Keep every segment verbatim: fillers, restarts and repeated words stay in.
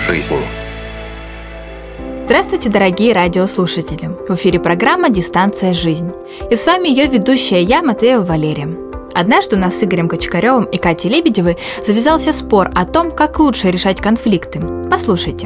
жизнь». Здравствуйте, дорогие радиослушатели! В эфире программа «Дистанция. Жизнь». И с вами ее ведущая я, Матвеева Валерия. Однажды у нас с Игорем Кочкаревым и Катей Лебедевой завязался спор о том, как лучше решать конфликты. Послушайте.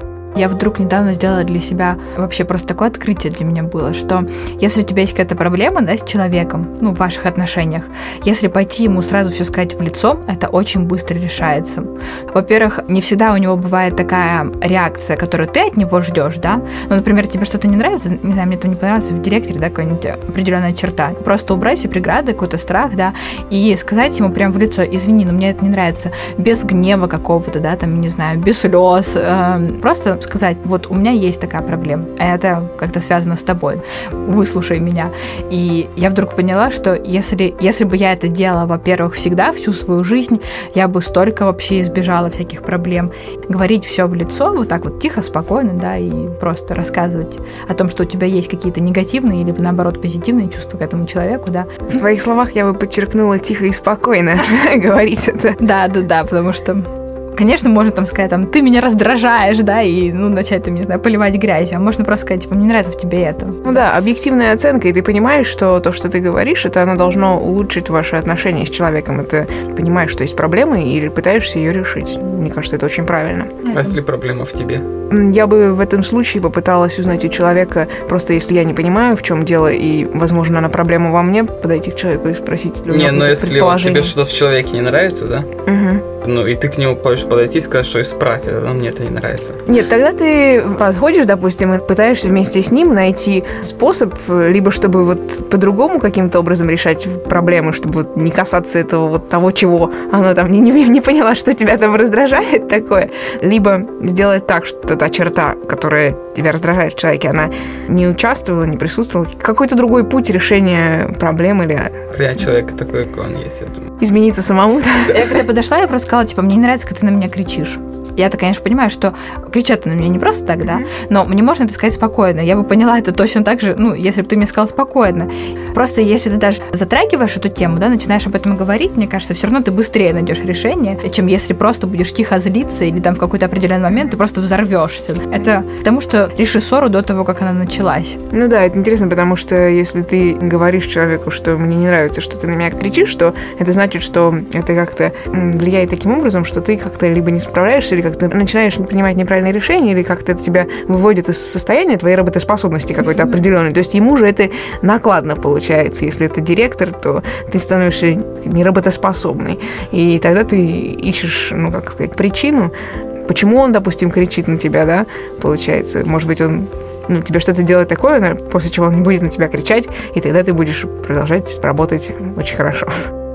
Я вдруг недавно сделала для себя вообще просто такое открытие для меня было, что если у тебя есть какая-то проблема, да, с человеком, ну, в ваших отношениях, если пойти ему сразу все сказать в лицо, это очень быстро решается. Во-первых, не всегда у него бывает такая реакция, которую ты от него ждешь, да. Ну, например, тебе что-то не нравится, не знаю, мне это не понравилось в директоре, да, какая-нибудь определенная черта. Просто убрать все преграды, какой-то страх, да, и сказать ему прямо в лицо: извини, но мне это не нравится, без гнева какого-то, да, там, не знаю, без слез, э, просто сказать: вот у меня есть такая проблема, это как-то связано с тобой, выслушай меня. И я вдруг поняла, что если, если бы я это делала, во-первых, всегда, всю свою жизнь, я бы столько вообще избежала всяких проблем. Говорить все в лицо, вот так вот тихо, спокойно, да, и просто рассказывать о том, что у тебя есть какие-то негативные или, наоборот, позитивные чувства к этому человеку, да. В твоих словах я бы подчеркнула тихо и спокойно говорить это. Да, да, да, потому что конечно, можно там сказать, там, ты меня раздражаешь, да, и, ну, начать, там, не знаю, поливать грязью. А можно просто сказать, типа, мне нравится в тебе это. Ну да, объективная оценка, и ты понимаешь, что то, что ты говоришь, это оно должно улучшить ваши отношения с человеком. Это понимаешь, что есть проблемы, и пытаешься ее решить. Мне кажется, это очень правильно. А если проблема в тебе? Я бы в этом случае попыталась узнать у человека, просто если я не понимаю, в чем дело, и, возможно, она проблема во мне, подойти к человеку и спросить. Не, но если вот тебе что-то в человеке не нравится, да? Угу. Ну, и ты к нему хочешь подойти и сказать, что исправь это, но мне это не нравится. Нет, тогда ты подходишь, допустим, и пытаешься вместе с ним найти способ, либо чтобы вот по-другому каким-то образом решать проблемы, чтобы вот не касаться этого вот того, чего оно там не, не, не поняла, что тебя там раздражает такое, либо сделать так, что та черта, которая тебя раздражает в человеке, она не участвовала, не присутствовала. Какой-то другой путь решения проблем или... Принять человека такой, какой он есть, я думаю. Измениться самому. Я когда подошла, я просто сказала, типа, мне не нравится, как ты на меня кричишь. Я-то, конечно, понимаю, что кричат на меня не просто так, да, но мне можно это сказать спокойно. Я бы поняла это точно так же, ну, если бы ты мне сказал спокойно. Просто если ты даже затрагиваешь эту тему, да, начинаешь об этом говорить, мне кажется, все равно ты быстрее найдешь решение, чем если просто будешь тихо злиться или там в какой-то определенный момент ты просто взорвешься. Это потому что реши ссору до того, как она началась. Ну да, это интересно, потому что если ты говоришь человеку, что мне не нравится, что ты на меня кричишь, то это значит, что это как-то влияет таким образом, что ты как-то либо не справляешься, или как ты начинаешь принимать неправильные решения, или как-то это тебя выводит из состояния твоей работоспособности какой-то определенной. То есть ему же это накладно получается. Если это директор, то ты становишься неработоспособной. И тогда ты ищешь, ну, как сказать, причину, почему он, допустим, кричит на тебя, да, получается. Может быть, он ну, тебе что-то делает такое, после чего он не будет на тебя кричать, и тогда ты будешь продолжать работать очень хорошо.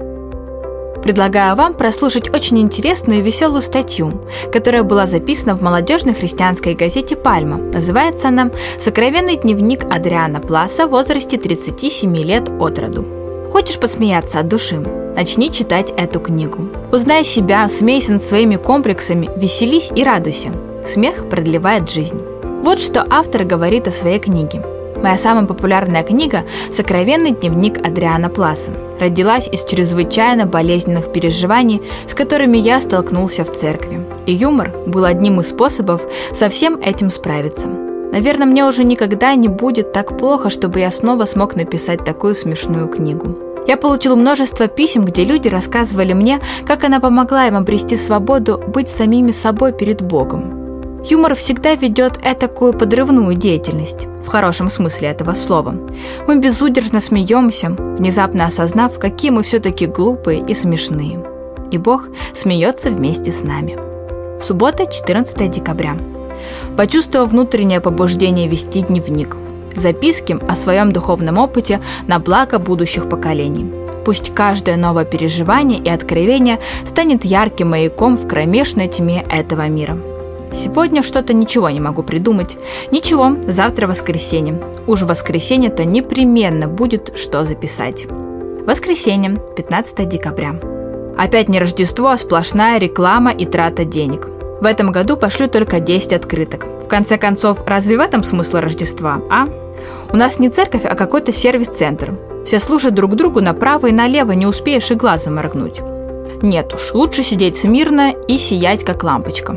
Предлагаю вам прослушать очень интересную и веселую статью, которая была записана в молодежной христианской газете «Пальма». Называется она «Сокровенный дневник Адриана Пласа в возрасте тридцати семи лет от роду». Хочешь посмеяться от души? Начни читать эту книгу. Узнай себя, смейся над своими комплексами, веселись и радуйся. Смех продлевает жизнь. Вот что автор говорит о своей книге. Моя самая популярная книга «Сокровенный дневник Адриана Пласа» родилась из чрезвычайно болезненных переживаний, с которыми я столкнулся в церкви. И юмор был одним из способов со всем этим справиться. Наверное, мне уже никогда не будет так плохо, чтобы я снова смог написать такую смешную книгу. Я получила множество писем, где люди рассказывали мне, как она помогла им обрести свободу быть самими собой перед Богом. Юмор всегда ведет этакую подрывную деятельность, в хорошем смысле этого слова. Мы безудержно смеемся, внезапно осознав, какие мы все-таки глупые и смешные. И Бог смеется вместе с нами. Суббота, четырнадцатое декабря. Почувствовав внутреннее побуждение вести дневник. Записки о своем духовном опыте на благо будущих поколений. Пусть каждое новое переживание и откровение станет ярким маяком в кромешной тьме этого мира. Сегодня что-то ничего не могу придумать. Ничего, завтра воскресенье. Уж в воскресенье-то непременно будет что записать. Воскресенье, пятнадцатое декабря. Опять не Рождество, а сплошная реклама и трата денег. В этом году пошлю только десять открыток. В конце концов, разве в этом смысл Рождества, а? У нас не церковь, а какой-то сервис-центр. Все служат друг другу направо и налево, не успеешь и глазом моргнуть. Нет уж, лучше сидеть смирно и сиять, как лампочка.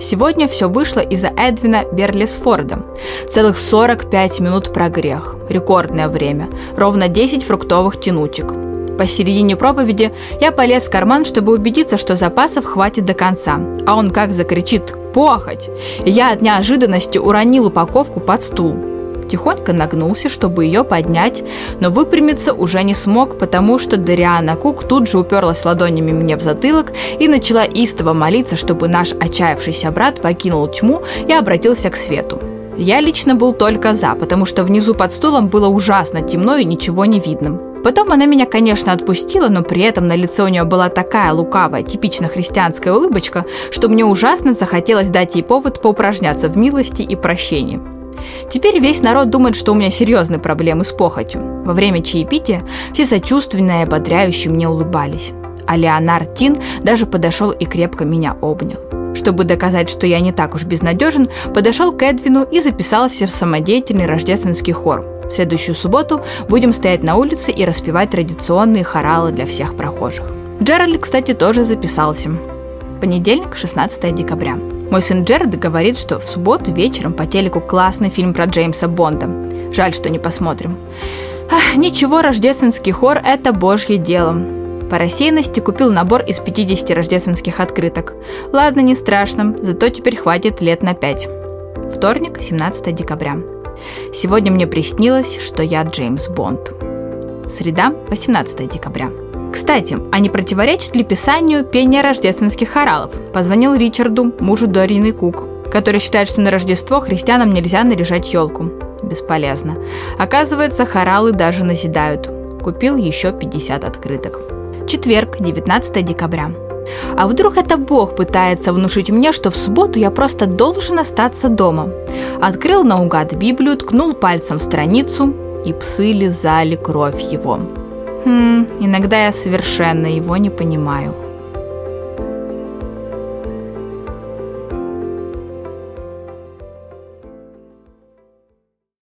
Сегодня все вышло из-за Эдвина Берлисфорда. Целых сорок пять минут про грех. Рекордное время. Ровно десять фруктовых тянучек. Посередине проповеди я полез в карман, чтобы убедиться, что запасов хватит до конца. А он как закричит «Похоть!» И я от неожиданности уронил упаковку под стул. Тихонько нагнулся, чтобы ее поднять, но выпрямиться уже не смог, потому что Дариана Кук тут же уперлась ладонями мне в затылок и начала истово молиться, чтобы наш отчаявшийся брат покинул тьму и обратился к свету. Я лично был только за, потому что внизу под стулом было ужасно темно и ничего не видно. Потом она меня, конечно, отпустила, но при этом на лице у нее была такая лукавая, типично христианская улыбочка, что мне ужасно захотелось дать ей повод поупражняться в милости и прощении. Теперь весь народ думает, что у меня серьезные проблемы с похотью. Во время чаепития все сочувственно и ободряюще мне улыбались. А Леонард Тин даже подошел и крепко меня обнял. Чтобы доказать, что я не так уж безнадежен, подошел к Эдвину и записался в самодеятельный рождественский хор. В следующую субботу будем стоять на улице и распевать традиционные хоралы для всех прохожих. Джеральд, кстати, тоже записался. Понедельник, шестнадцатое декабря. Мой сын Джеральд говорит, что в субботу вечером по телеку классный фильм про Джеймса Бонда. Жаль, что не посмотрим. Ах, ничего, рождественский хор – это божье дело. По рассеянности купил набор из пятидесяти рождественских открыток. Ладно, не страшно, зато теперь хватит лет на пять. Вторник, семнадцатое декабря. Сегодня мне приснилось, что я Джеймс Бонд. Среда, восемнадцатое декабря. Кстати, а не противоречит ли Писанию пение рождественских хоралов? Позвонил Ричарду, мужу Дарины Кук, который считает, что на Рождество христианам нельзя наряжать елку. Бесполезно. Оказывается, хоралы даже назидают. Купил еще пятьдесят открыток. Четверг, девятнадцатое декабря. А вдруг это Бог пытается внушить мне, что в субботу я просто должен остаться дома? Открыл наугад Библию, ткнул пальцем в страницу, и псы лизали кровь его. Хм, иногда я совершенно его не понимаю.